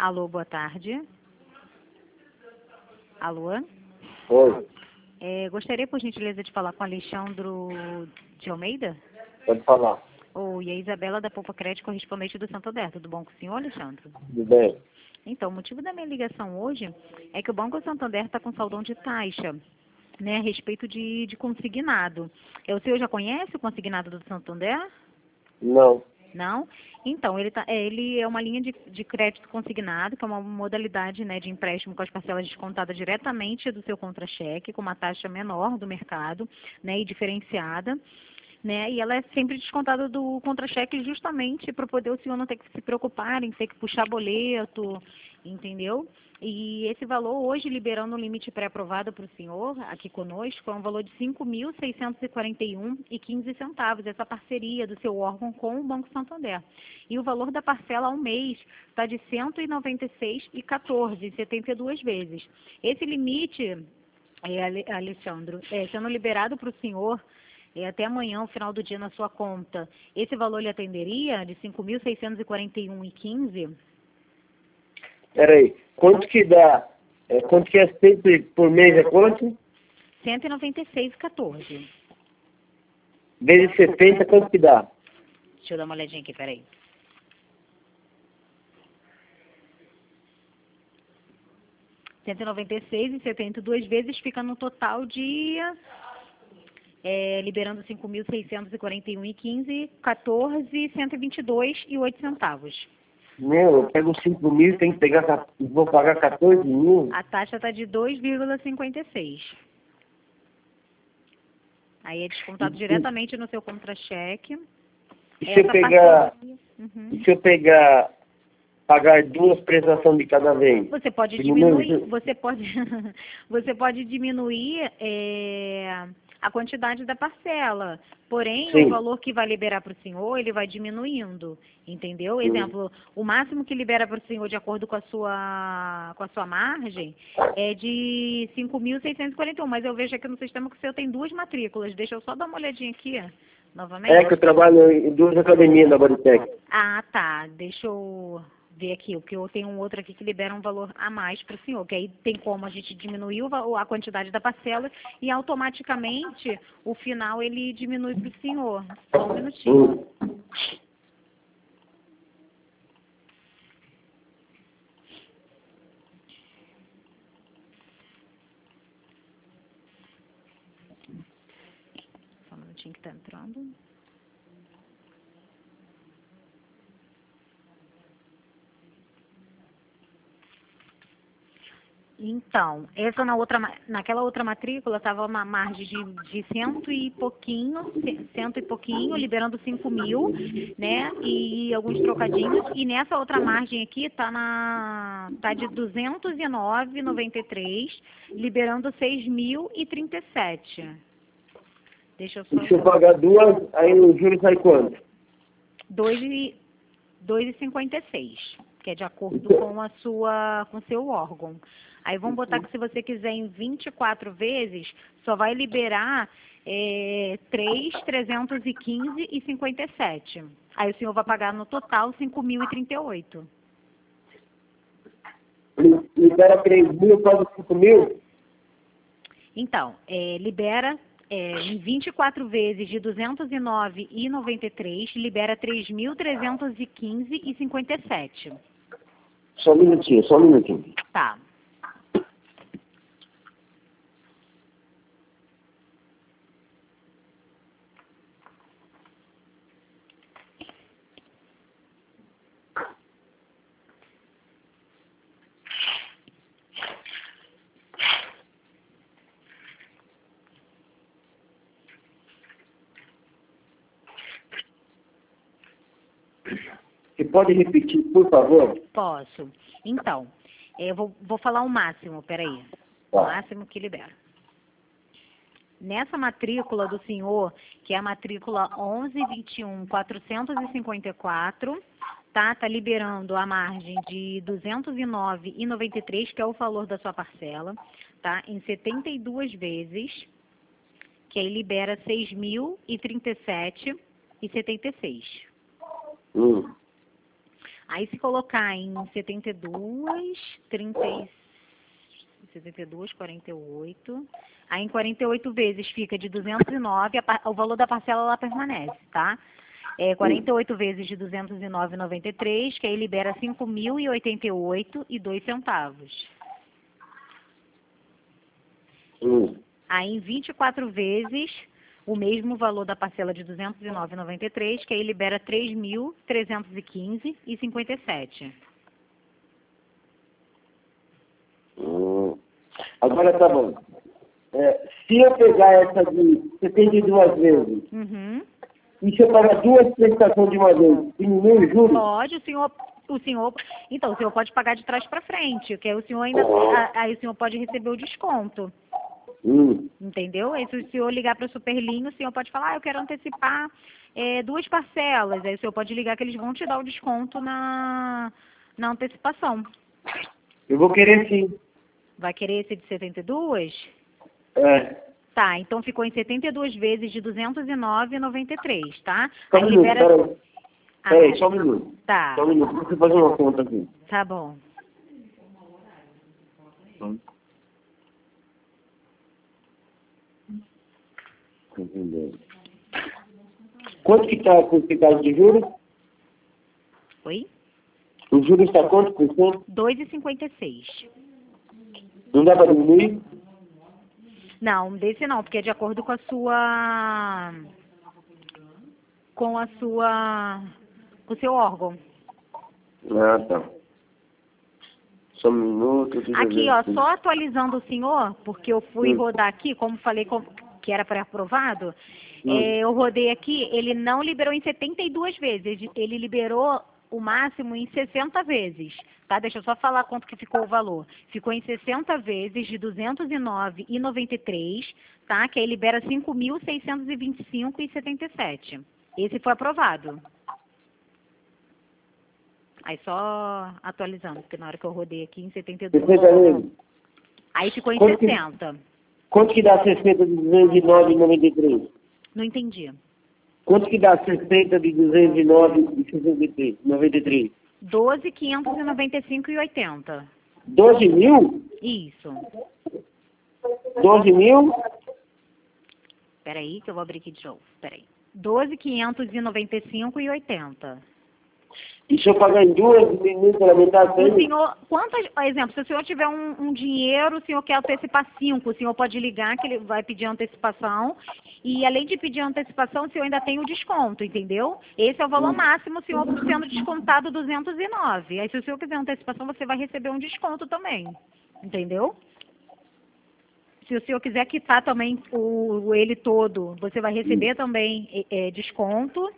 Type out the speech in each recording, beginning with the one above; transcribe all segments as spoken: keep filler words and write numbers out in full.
Alô, boa tarde. Alô? Oi, É, gostaria, por gentileza, de falar com o Alexandro de Almeida? pode falar. Ou e a Isabela da Poupa Crédito, correspondente do Santander. Tudo bom com o senhor, Alexandre? Tudo bem? Então, o motivo da minha ligação hoje é que o Banco Santander está com saldão de taxa, né, a respeito de, de consignado. É, o senhor já conhece o consignado do Santander? Não. Não? Então, ele, tá, é, ele é uma linha de, de crédito consignado, que é uma modalidade, né, de empréstimo com as parcelas descontadas diretamente do seu contra-cheque, com uma taxa menor do mercado, né, e diferenciada. Né, e ela é sempre descontada do contra-cheque justamente para poder o senhor não ter que se preocupar em ter que puxar boleto, entendeu? E esse valor hoje, liberando o limite pré-aprovado para o senhor, aqui conosco, é um valor de cinco mil seiscentos e quarenta e um reais e quinze centavos, essa parceria do seu órgão com o Banco Santander. E o valor da parcela ao mês está de cento e noventa e seis reais e quatorze centavos, setenta e duas vezes. Esse limite, é, Ale- Alessandro, é, sendo liberado para o senhor, é, até amanhã, o final do dia, na sua conta, esse valor lhe atenderia de cinco mil seiscentos e quarenta e um reais e quinze centavos? Peraí, quanto que dá? É, quanto que é sempre por mês é quanto? cento e noventa e seis reais e quatorze centavos. Vezes setenta, quanto que dá? Deixa eu dar uma olhadinha aqui, peraí. cento e noventa e seis reais e setenta e duas vezes fica no total de... É, liberando cinco mil seiscentos e quarenta e um reais e quinze centavos, quatorze, cento e vinte e dois reais e oito centavos. Meu, eu pego cinco mil, tem que pegar, ca- vou pagar quatorze mil. A taxa está de dois vírgula cinquenta e seis. Aí é descontado E, diretamente no seu contra-cheque. e se eu Essa pegar, parceria. Uhum. e se eu pegar, pagar duas prestações de cada vez? Você pode Diminui? diminuir, você pode, você pode diminuir é, a quantidade da parcela. Porém, o Sim. valor que vai liberar para o senhor, ele vai diminuindo, entendeu? Hum. Exemplo, o máximo que libera para o senhor, de acordo com a sua, com a sua margem, é de cinco mil seiscentos e quarenta e um. Mas eu vejo aqui no sistema que o senhor tem duas matrículas. Deixa eu só dar uma olhadinha aqui, novamente. É que eu trabalho em duas academias da Bodytech. Ah, tá. Deixa eu ver aqui, porque eu tenho um outro aqui que libera um valor a mais para o senhor, que aí tem como a gente diminuir o va- a quantidade da parcela e automaticamente o final ele diminui para o senhor. Só um minutinho. Hum. Só um minutinho que está entrando. Então, essa na outra, ma- naquela outra matrícula estava uma margem de, de cento e pouquinho, ce- cento e pouquinho, liberando cinco mil, né? E alguns trocadinhos. E nessa outra margem aqui tá na tá de duzentos e nove reais e noventa e três centavos, liberando seis mil e trinta e sete. Deixa eu E se eu só pagar duas, aí o juro sai quanto? dois e dois e cinquenta e seis, que é de acordo com a sua com o seu órgão. Aí vamos botar que se você quiser em vinte e quatro vezes, só vai liberar é, três mil trezentos e quinze reais e cinquenta e sete. Aí o senhor vai pagar no total cinco mil e trinta e oito. Libera três mil, eu pago cinco mil? Então, é, libera é, em vinte e quatro vezes de duzentos e nove reais e noventa e três, libera três mil trezentos e quinze reais e cinquenta e sete. Só um minutinho, só um minutinho. Tá. Você pode repetir, por favor? Posso. Então, eu vou, vou falar o máximo, peraí. O Tá. máximo que libera. Nessa matrícula do senhor, que é a matrícula onze vinte e um quatrocentos e cinquenta e quatro, tá? Tá liberando a margem de duzentos e nove reais e noventa e três, que é o valor da sua parcela, tá? Em setenta e duas vezes, que aí libera seis mil e trinta e sete reais e setenta e seis. Hum. Aí se colocar em setenta e dois, trinta e setenta e dois, quarenta e oito. Aí em quarenta e oito vezes fica de duzentos e nove, a par- o valor da parcela lá permanece, tá? É quarenta e oito vezes de duzentos e nove vírgula noventa e três, que aí libera cinco mil e oitenta e oito e dois centavos. Hum. Aí em vinte e quatro vezes, o mesmo valor da parcela de duzentos e nove vírgula noventa e três, que aí libera três mil trezentos e quinze e cinquenta e sete. Hum. Agora tá bom. É, se eu pegar essa de setenta e duas vezes, Uhum. e se eu pagar duas prestações de uma vez, diminui o juro? Pode, o senhor, o senhor, então o senhor pode pagar de trás para frente, que aí o senhor ainda, a- aí o senhor pode receber o desconto, Hum. entendeu? Aí se o senhor ligar para o Superlinho, o senhor pode falar, ah, eu quero antecipar é, duas parcelas, aí o senhor pode ligar que eles vão te dar o desconto na, na antecipação. Eu vou querer sim. Vai querer esse de setenta e dois? É. Tá, então ficou em setenta e duas vezes de duzentos e nove vírgula noventa e três, tá? Só Aí um minuto, libera... peraí. Ah, Peraí, só um minuto. tá, Só um minuto, deixa eu fazer uma conta aqui. tá bom. Entendeu? Quanto que está por ficado de juros? Oi? O juros está quanto por cento? dois vírgula cinquenta e seis. Não dá para diminuir? Não, desse não, porque é de acordo com a sua... com a sua... com o seu órgão. Ah, tá. Só um minuto. deixa eu Aqui, ver ó, aqui. só atualizando o senhor, porque eu fui Hum. rodar aqui, como falei com- que era pré-aprovado, Hum. é, eu rodei aqui, ele não liberou em setenta e duas vezes, ele liberou o máximo em sessenta vezes, tá? Deixa eu só falar quanto que ficou o valor. Ficou em sessenta vezes de duzentos e nove vírgula noventa e três, tá? Que aí libera cinco mil seiscentos e vinte e cinco vírgula setenta e sete. Esse foi aprovado. Aí só atualizando, porque na hora que eu rodei aqui em setenta e dois, sessenta vezes. aí ficou em Quanto que- sessenta. Quanto que dá sessenta de duzentos e nove vírgula noventa e três? Não entendi. Quanto que dá sessenta de duzentos e nove vírgula noventa e três? doze mil quinhentos e noventa e cinco vírgula oitenta. doze mil? Isso. doze mil? Peraí, que eu vou abrir aqui de novo. Peraí. doze mil quinhentos e noventa e cinco vírgula oitenta. E se eu pagar em duas, minutos pela metade, O tem? senhor, quantas, por exemplo, se o senhor tiver um, um dinheiro, o senhor quer antecipar cinco, o senhor pode ligar que ele vai pedir antecipação. E além de pedir antecipação, o senhor ainda tem o desconto, entendeu? Esse é o valor máximo, o senhor sendo descontado duzentos e nove. Aí se o senhor quiser antecipação, você vai receber um desconto também, entendeu? Se o senhor quiser quitar também o, o ele todo, você vai receber também é, é, desconto,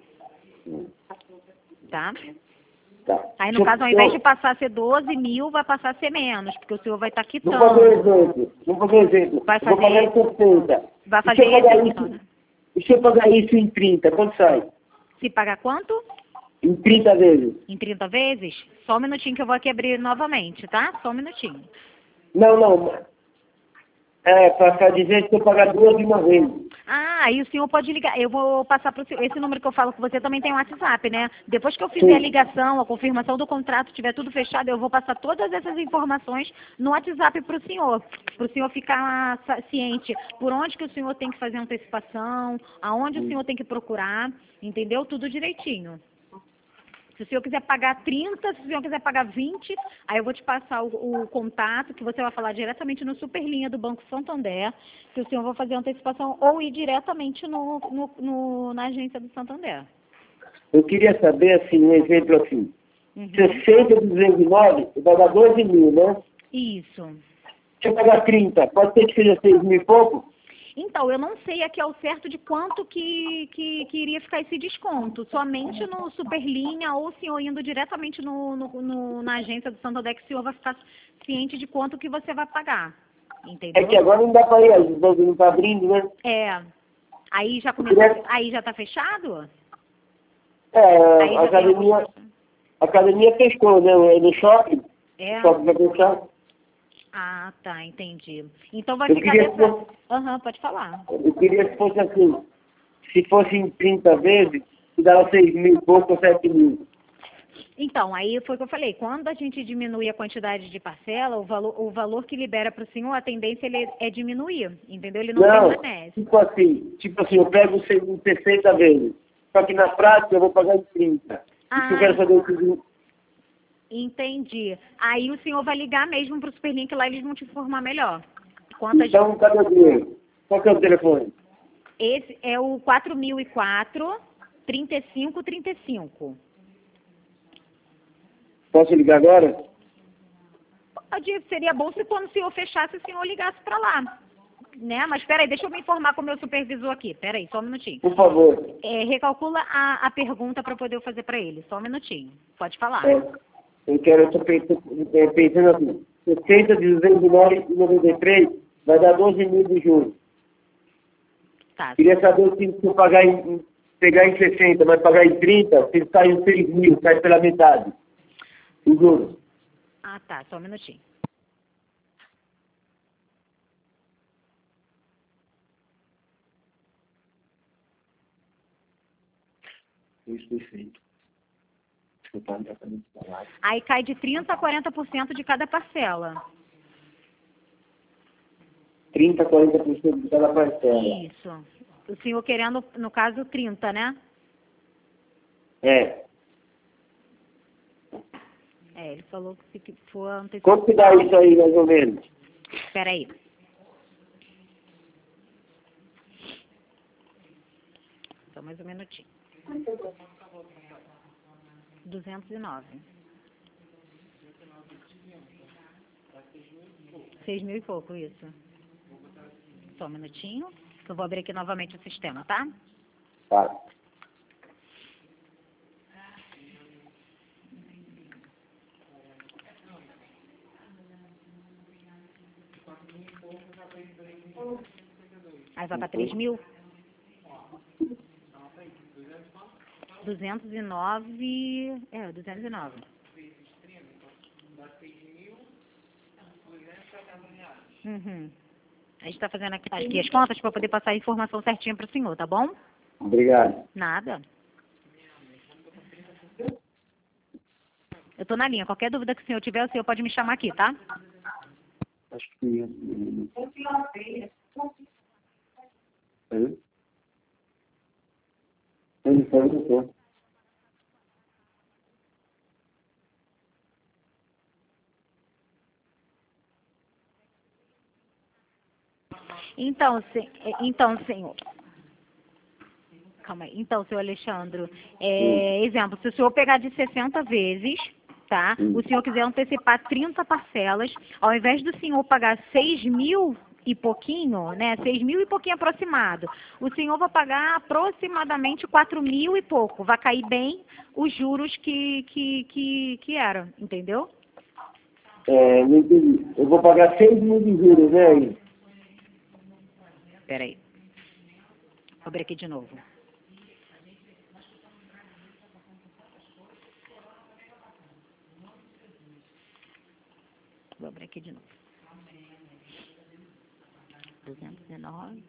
tá? Tá. Aí, no Se eu- caso, ao invés de passar a ser doze mil, vai passar a ser menos, porque o senhor vai estar Vou fazer um quitando. exemplo. Vou fazer um exemplo. Vai Eu Vou fazer- pagar em sessenta. Vai E fazer se eu pagar esse- isso, e se eu pagar isso em trinta, quanto sai? Se pagar quanto? Em trinta vezes. Em trinta vezes? Só um minutinho que eu vou aqui abrir novamente, tá? Só um minutinho. Não, não. É, para dizer que se eu pagar duas de uma vez. Ah, e o senhor pode ligar. Eu vou passar para o senhor. Esse número que eu falo com você também tem um WhatsApp, né? Depois que eu fizer Sim. a ligação, a confirmação do contrato, tiver tudo fechado, eu vou passar todas essas informações no WhatsApp para o senhor. Para o senhor ficar sa- ciente por onde que o senhor tem que fazer a antecipação, aonde o senhor tem que procurar, entendeu? Tudo direitinho. Se o senhor quiser pagar trinta, se o senhor quiser pagar vinte, aí eu vou te passar o, o contato, que você vai falar diretamente no Superlinha do Banco Santander, que o senhor vai fazer a antecipação ou ir diretamente no, no, no- na agência do Santander. Eu queria saber, assim, um exemplo assim. Uhum. sessenta de duzentos e nove, vai dar doze mil, né? Isso. Se eu pagar trinta, pode ser que seja seis mil e pouco? Então, eu não sei aqui ao certo de quanto que, que, que iria ficar esse desconto. Somente no Superlinha ou o senhor indo diretamente no, no, no- na agência do Santander, que o senhor vai ficar ciente de quanto que você vai pagar. Entendeu? É que agora não dá para ir, as bandas não estão abrindo, né? É. Aí já começou. Aí já tá fechado? É, Aí a já tem academia, alguns- a academia fechou, né? É no shopping. É. O shopping vai fechar. Ah, tá, entendi. Então vai Eu ficar queria dessa. que- Aham, pode falar. Eu queria que fosse assim. Se fosse em trinta vezes, dava seis mil e pouco ou sete mil. Então, aí foi o que eu falei, quando a gente diminui a quantidade de parcela, o valor, o valor que libera para o senhor, a tendência ele é diminuir, entendeu? Ele não, Não, permanece. tipo assim, tipo assim, eu pego em sessenta vezes, só que na prática eu vou pagar em trinta. Ah, Isso eu quero saber o que... Entendi. Aí o senhor vai ligar mesmo para o Superlink lá, eles vão te informar melhor. Quantas... Então, cadê o dinheiro? Qual que é o telefone? Esse é o quatro mil e quatro, trinta e cinco, trinta e cinco. Posso ligar agora? Pode, seria bom se quando o senhor fechasse, o senhor ligasse para lá. Né? Mas espera aí, deixa eu me informar com o meu supervisor aqui. Espera aí, só um minutinho. Por favor. É, recalcula a, a pergunta para poder eu fazer para ele. Só um minutinho. Pode falar. É, eu quero, eu estou pensando, é, pensando assim, sessenta de duzentos e nove vírgula noventa e três vai dar doze mil de juros. Tá. Queria saber se se eu pagar em, em- pegar em sessenta, mas pagar em trinta, se sai em seis mil, sai pela metade. Os juros. Ah, tá. Só um minutinho. Isso foi feito. Desculpa, não tá fazendo salário. Aí cai de trinta a quarenta por cento de cada parcela. trinta, quarenta por cento de cada parcela. Isso. O senhor querendo, no caso, trinta, né? É. É, ele falou que se for antecipado... Quanto que dá isso aí, mais ou menos? Espera aí. Só mais um minutinho. duzentos e nove. Seis mil e pouco, isso. Só um minutinho, que eu vou abrir aqui novamente o sistema, tá? Tá. Aí vai para três mil? duzentos e nove... É, duzentos e nove. Uhum. A gente está fazendo aqui, aqui as contas para poder passar a informação certinha para o senhor, tá bom? Obrigado. Nada. Eu tô na linha. Qualquer dúvida que o senhor tiver, o senhor pode me chamar aqui, tá? Acho que... Hã? Ele foi, ele foi. Então, se, então, senhor. Calma aí. Então, senhor Alexandre, é, exemplo, se o senhor pegar de sessenta vezes, tá? Hum. O senhor quiser antecipar trinta parcelas, ao invés do senhor pagar seis mil e pouquinho, né? Seis mil e pouquinho aproximado, o senhor vai pagar aproximadamente quatro mil e pouco. Vai cair bem os juros que, que, que, que era, entendeu? É, não entendi. Eu vou pagar seis mil de juros, né? aí? Espera aí. Vou abrir aqui de novo. Vou abrir aqui de novo. duzentos e nove.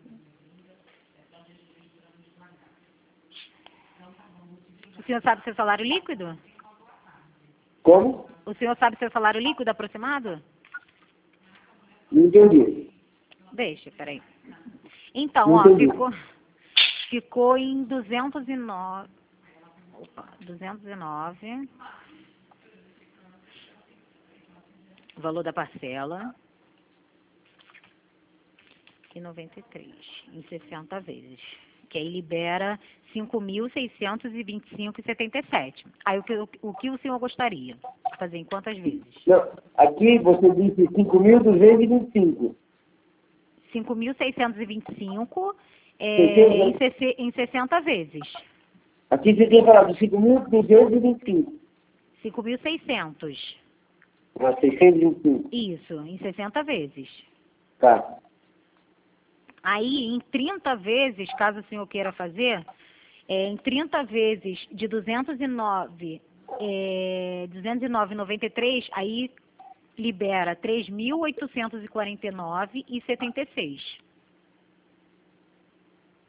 O senhor sabe seu salário líquido? Como? O senhor sabe seu salário líquido aproximado? Não entendi. Deixa, peraí. Então, Não ó, entendi. ficou, ficou em duzentos e nove. Opa, duzentos e nove. O valor da parcela. E noventa e três, em sessenta vezes. Que aí libera cinco mil seiscentos e vinte e cinco reais e setenta e sete. Aí o que, o que o senhor gostaria de fazer em quantas vezes? Não, aqui você disse cinco mil duzentos e vinte e cinco. cinco mil seiscentos e vinte e cinco é, Sessenta. em, sesse- em sessenta vezes. Aqui você tinha falado cinco mil duzentos e vinte e cinco. cinco mil e seiscentos. Ah, seiscentos e vinte e cinco. Isso, em sessenta vezes. Tá. Aí, em trinta vezes, caso o senhor queira fazer, é, em trinta vezes de duzentos e nove, é, duzentos e nove vírgula noventa e três, aí libera três mil oitocentos e quarenta e nove reais e setenta e seis.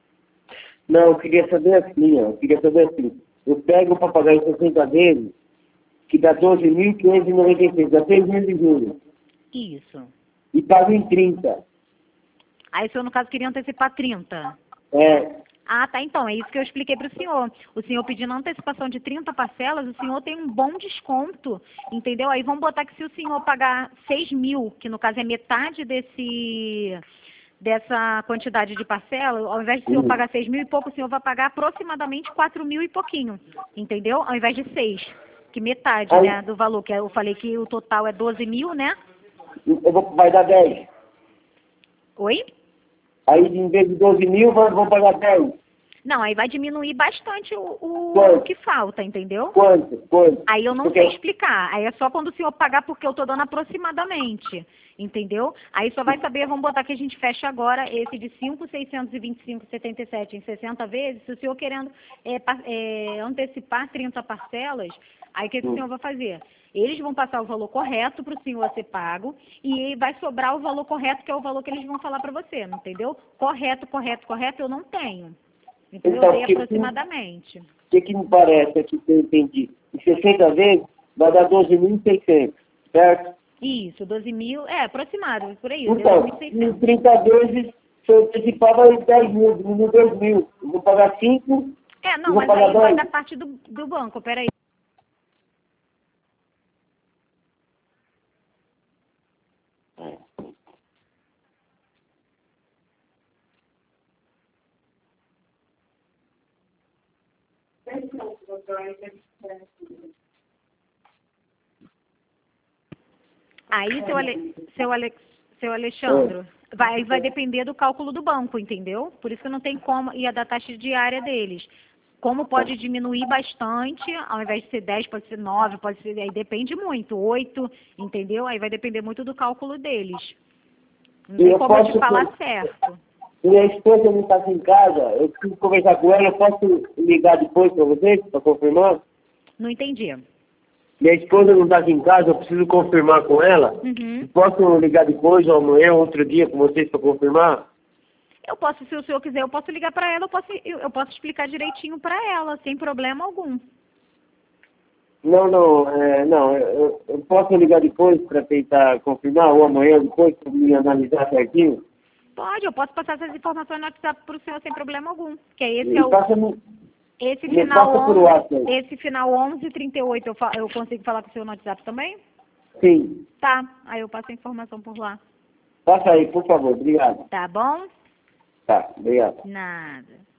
Não, eu queria saber assim, ó. Eu queria saber assim. Eu pego para pagar em sessenta vezes, que dá doze mil quinhentos e noventa e seis, dá seis mil de juros. Isso. E pago em trinta. Aí o senhor, no caso, queria antecipar trinta. É, Ah, tá, então, é isso que eu expliquei para o senhor. O senhor pedindo antecipação de trinta parcelas, o senhor tem um bom desconto, entendeu? Aí vamos botar que se o senhor pagar seis mil, que no caso é metade desse, dessa quantidade de parcela, ao invés de o senhor Uhum. pagar seis mil e pouco, o senhor vai pagar aproximadamente quatro mil e pouquinho, entendeu? Ao invés de seis, que metade, Aí- né, do valor, que eu falei que o total é doze mil, né? eu vou, vai dar dez. Oi? Aí, em vez de doze mil, vou, vou pagar dez. Não, aí vai diminuir bastante o, o, Quanto? o que falta, entendeu? Quanto? Quanto? Aí eu não Porque- sei explicar. Aí é só quando o senhor pagar, porque eu estou dando aproximadamente. Entendeu? Aí só vai saber, vamos botar que a gente fecha agora esse de cinco mil seiscentos e vinte e cinco vírgula setenta e sete em sessenta vezes. Se o senhor querendo é, pa- é, antecipar trinta parcelas, aí o que, que o senhor vai fazer? Eles vão passar o valor correto para o senhor a ser pago e vai sobrar o valor correto, que é o valor que eles vão falar para você, entendeu? Correto, correto, correto, eu não tenho. Entendeu? Então, Eu dei que- aproximadamente. O que, que me parece aqui que eu entendi? Em sessenta vezes, vai dar doze mil e seiscentos, certo? Isso, doze mil, é, aproximado, por aí, doze Então, mil e em seiscentos. trinta vezes, se eu antecipava dez mil, diminui dois mil. Eu vou pagar cinco É, e não, vou mas pagar aí vai dez. da parte do, do banco, peraí. Aí, seu, Ale, seu, Alex, seu Alexandre, vai, vai depender do cálculo do banco, entendeu? Por isso que não tem como, e a da taxa diária deles. Como pode diminuir bastante, ao invés de ser dez, pode ser nove, pode ser, aí depende muito, oito, entendeu? Aí vai depender muito do cálculo deles. Não E tem eu como eu te posso- falar certo. Minha esposa não está aqui em casa, eu preciso conversar com ela, eu posso ligar depois para vocês, para confirmar? Não entendi. Minha esposa não está aqui em casa, eu preciso confirmar com ela. Uhum. Posso ligar depois, ou amanhã, outro dia, com vocês para confirmar? Eu posso, se o senhor quiser, eu posso ligar para ela, eu posso, eu, eu posso explicar direitinho para ela, sem problema algum. Não, não, é, não, eu, eu posso ligar depois para tentar confirmar, ou amanhã depois, para me analisar certinho? Pode, eu posso passar essas informações no WhatsApp para o senhor sem problema algum. Que é esse E é o passa-me- esse me final passa por onze, WhatsApp. esse final onze trinta e oito, eu, fa- eu consigo falar com o senhor no WhatsApp também? Sim, Tá, aí eu passo a informação por lá. passa aí, por favor, obrigado. Tá bom? Tá, obrigado. Nada.